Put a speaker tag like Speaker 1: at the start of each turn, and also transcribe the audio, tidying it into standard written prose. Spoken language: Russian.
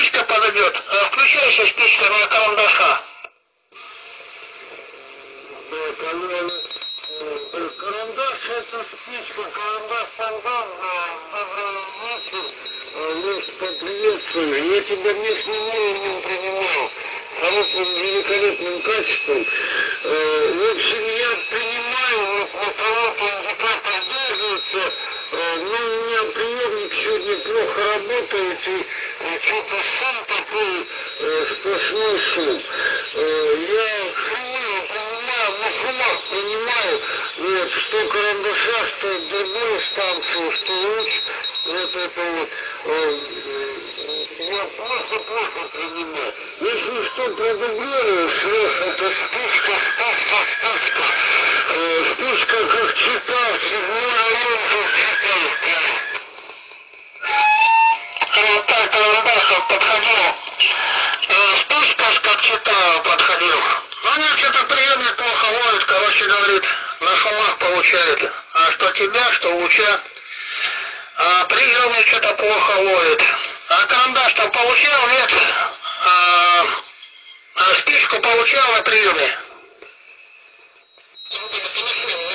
Speaker 1: спичка подойдет. Включайся спичка на карандаша.
Speaker 2: Карандаш это спичка, карандаш сандал, добрый вечер, может поприветствую. Я тебя местным уровнем принимал, хорошим, великолепным качеством. В общем, я принимаю, вот на кого-то индикатор держится, но у меня приемник сегодня плохо работает, и что-то шум такой, сплошной шум. Я хреново понимаю, на шумах понимаю, вот, что карандаша, что другую станцию, что луч, вот это вот, я просто плохо принимаю. Если что, продублируешь, это спичка, спичка как читал, седьмой район как читал.
Speaker 1: Так, карандаш подходил. Спичка как читал подходил. Ну, у него что-то приемник плохо ловит, короче говорит, на шумах получает. А что тебя, что луча. А приемник что-то плохо ловит. А карандаш там получал, нет? А спичку получал на приеме?